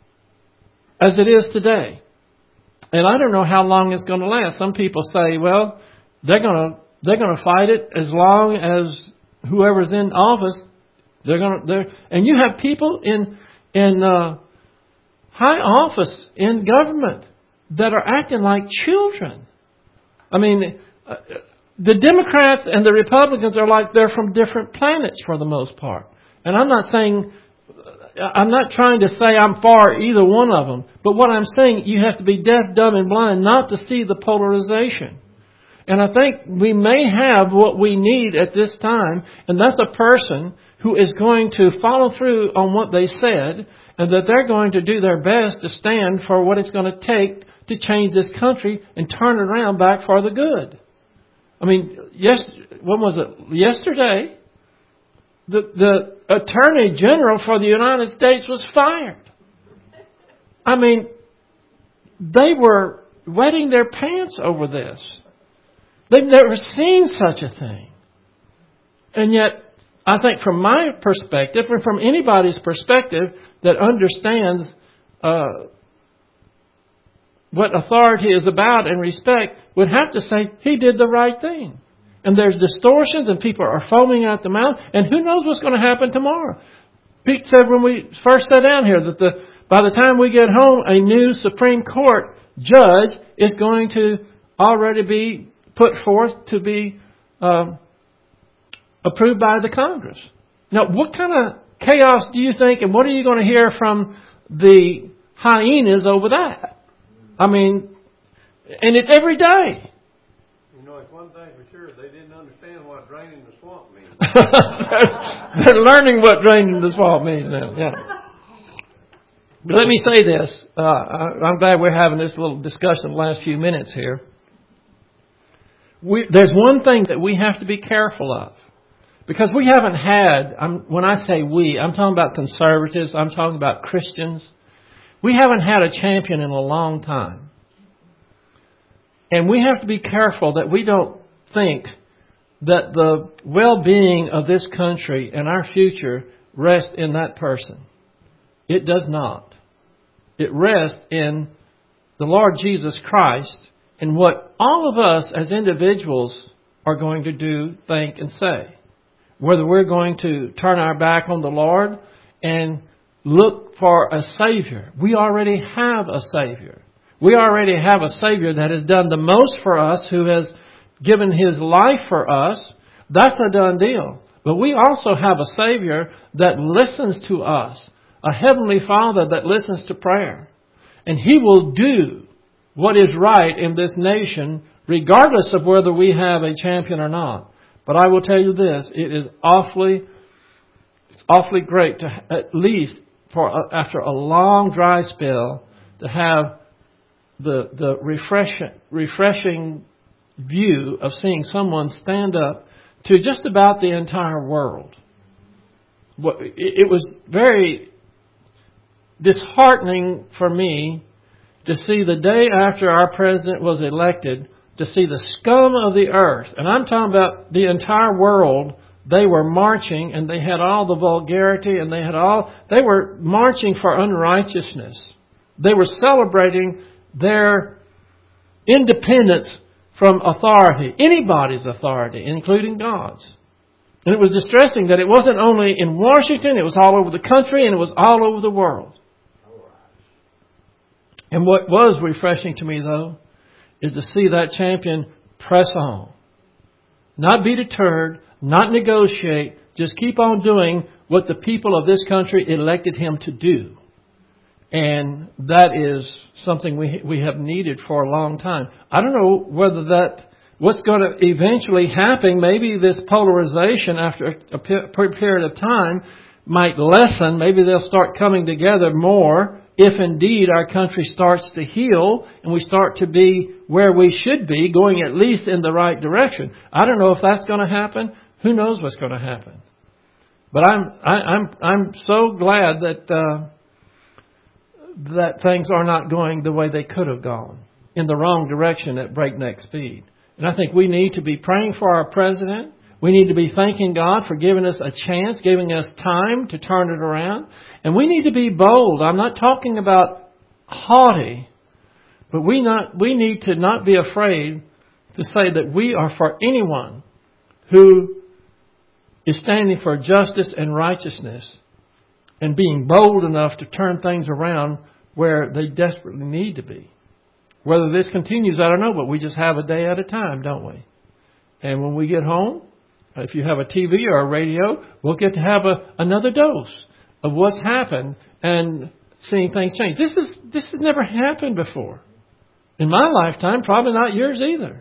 as it is today. And I don't know how long it's going to last. Some people say, well, they're going to they're going to fight it as long as whoever's in office. They're going to. They're, and you have people in in uh, high office in government that are acting like children. I mean, uh, the Democrats and the Republicans are like they're from different planets for the most part. And I'm not saying. I'm not trying to say I'm for either one of them. But what I'm saying, you have to be deaf, dumb, and blind not to see the polarization. And I think we may have what we need at this time, and that's a person who is going to follow through on what they said, and that they're going to do their best to stand for what it's going to take to change this country and turn it around back for the good. I mean, yes, when was it? Yesterday, the the Attorney General for the United States was fired. I mean, they were wetting their pants over this. They've never seen such a thing. And yet, I think from my perspective, or from anybody's perspective that understands uh, what authority is about and respect, would have to say he did the right thing. And there's distortions and people are foaming at the mouth. And who knows what's going to happen tomorrow. Pete said when we first sat down here that the by the time we get home, a new Supreme Court judge is going to already be put forth to be uh, approved by the Congress. Now, what kind of chaos do you think, and what are you going to hear from the hyenas over that? I mean, and it's every day. You know, it's one thing for sure. They didn't understand what draining the swamp means. They're learning what draining the swamp means now. Yeah. But let me say this. Uh, I'm glad we're having this little discussion the last few minutes here. We, there's one thing that we have to be careful of. Because we haven't had, I'm, when I say we, I'm talking about conservatives, I'm talking about Christians. We haven't had a champion in a long time. And we have to be careful that we don't think that the well-being of this country and our future rests in that person. It does not. It rests in the Lord Jesus Christ and what all of us as individuals are going to do, think, and say. Whether we're going to turn our back on the Lord and look for a Savior. We already have a Savior. We already have a Savior that has done the most for us, who has given His life for us. That's a done deal. But we also have a Savior that listens to us. A Heavenly Father that listens to prayer. And He will do what is right in this nation, regardless of whether we have a champion or not. But I will tell you this, it is awfully, it's awfully great to, at least for after a long dry spell, to have the the refreshing, refreshing view of seeing someone stand up to just about the entire world. It was very disheartening for me to see the day after our president was elected, to see the scum of the earth, and I'm talking about the entire world. They were marching, and they had all the vulgarity, and they had all, they were marching for unrighteousness. They were celebrating their independence from authority, anybody's authority, including God's. And it was distressing that it wasn't only in Washington, it was all over the country, and it was all over the world. And what was refreshing to me, though, is to see that champion press on. Not be deterred, not negotiate, just keep on doing what the people of this country elected him to do. And that is something we we have needed for a long time. I don't know whether that, what's going to eventually happen, maybe this polarization after a period of time might lessen. Maybe they'll start coming together more if indeed our country starts to heal and we start to be where we should be, going at least in the right direction. I don't know if that's going to happen. Who knows what's going to happen? But I'm I, I'm I'm so glad that uh, that things are not going the way they could have gone, in the wrong direction at breakneck speed. And I think we need to be praying for our president. We need to be thanking God for giving us a chance, giving us time to turn it around. And we need to be bold. I'm not talking about haughty, but we not we need to not be afraid to say that we are for anyone who is standing for justice and righteousness and being bold enough to turn things around where they desperately need to be. Whether this continues, I don't know, but we just have a day at a time, don't we? And when we get home, if you have a T V or a radio, we'll get to have a, another dose of what's happened and seeing things change. This is this has never happened before. In my lifetime, probably not yours either.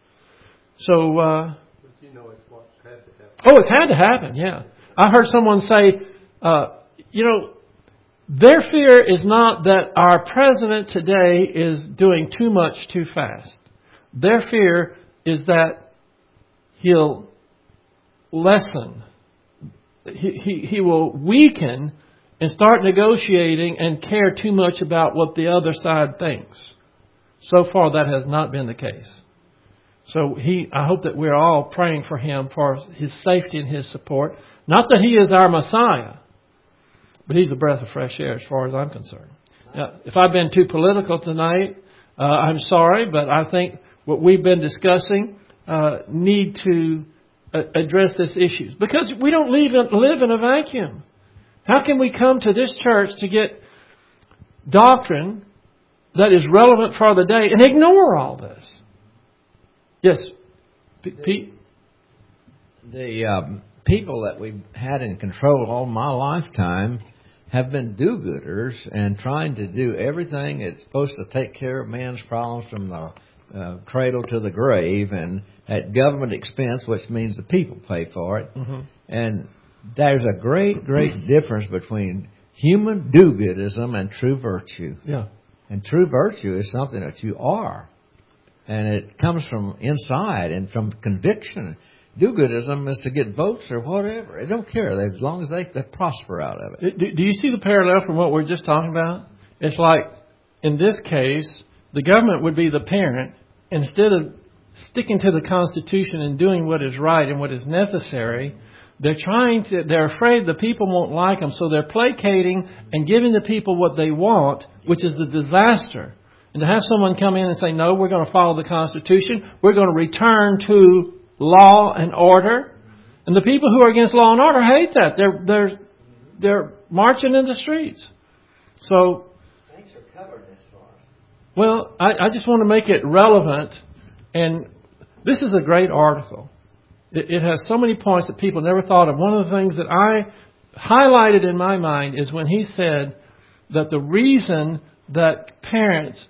So, uh, but you know it's what's had to happen. Oh, it's had to happen, yeah. I heard someone say, uh, you know, their fear is not that our president today is doing too much too fast. Their fear is that he'll lessen. He, he, he will weaken and start negotiating and care too much about what the other side thinks. So far, that has not been the case. So he, I hope that we're all praying for him for his safety and his support. Not that he is our Messiah, but he's a breath of fresh air as far as I'm concerned. Now, if I've been too political tonight, uh, I'm sorry, but I think what we've been discussing uh, need to uh, address this issue. Because we don't live in, live in a vacuum. How can we come to this church to get doctrine that is relevant for the day and ignore all this? Yes, P- Pete? The um, people that we've had in control all my lifetime have been do-gooders and trying to do everything that's supposed to take care of man's problems from the uh, cradle to the grave, and at government expense, which means the people pay for it. Mm-hmm. And there's a great, great difference between human do-goodism and true virtue. Yeah. And true virtue is something that you are. And it comes from inside and from conviction. Do-goodism is to get votes or whatever. They don't care as long as they, they prosper out of it. Do, do you see the parallel from what we're just talking about? It's like, in this case, the government would be the parent. Instead of sticking to the Constitution and doing what is right and what is necessary, they're trying to, they're afraid the people won't like them, so they're placating and giving the people what they want, which is the disaster. And to have someone come in and say, no, we're going to follow the Constitution, we're going to return to law and order. And the people who are against law and order hate that. They're they're they're marching in the streets. So, thanks for covering this for us. Well, I, I just want to make it relevant, and this is a great article. It, it has so many points that people never thought of. One of the things that I highlighted in my mind is when he said that the reason that parents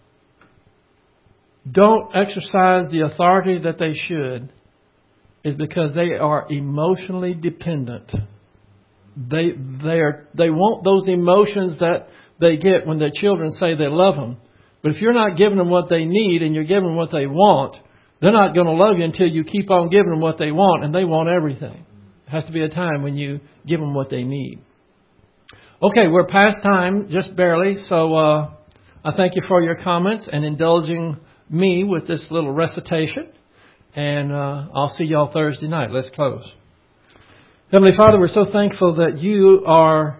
don't exercise the authority that they should is because they are emotionally dependent. They they are they want those emotions that they get when their children say they love them. But if you're not giving them what they need and you're giving them what they want, they're not going to love you until you keep on giving them what they want, and they want everything. There has to be a time when you give them what they need. Okay, we're past time, just barely, so uh, I thank you for your comments and indulging me with this little recitation. And uh, I'll see y'all Thursday night. Let's close. Heavenly Father, we're so thankful that you are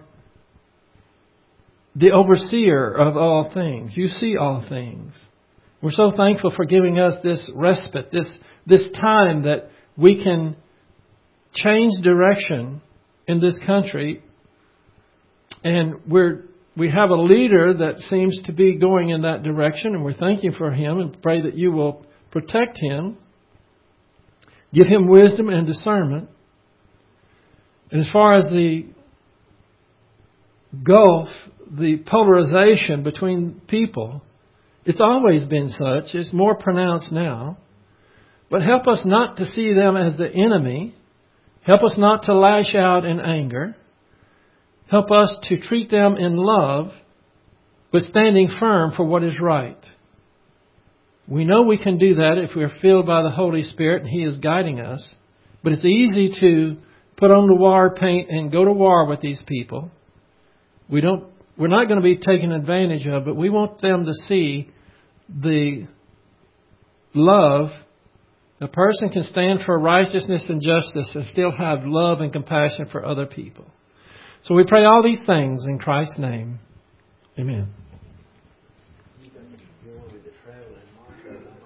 the overseer of all things. You see all things. We're so thankful for giving us this respite, this this time that we can change direction in this country. And we're we have a leader that seems to be going in that direction, and we're thanking for him and pray that you will protect him, give him wisdom and discernment. And as far as the gulf, the polarization between people, it's always been such. It's more pronounced now. But help us not to see them as the enemy. Help us not to lash out in anger. Help us to treat them in love, but standing firm for what is right. We know we can do that if we're filled by the Holy Spirit and He is guiding us. But it's easy to put on the war paint and go to war with these people. We don't, we're not going to be taken advantage of, but we want them to see the love. A person can stand for righteousness and justice and still have love and compassion for other people. So we pray all these things in Christ's name. Amen.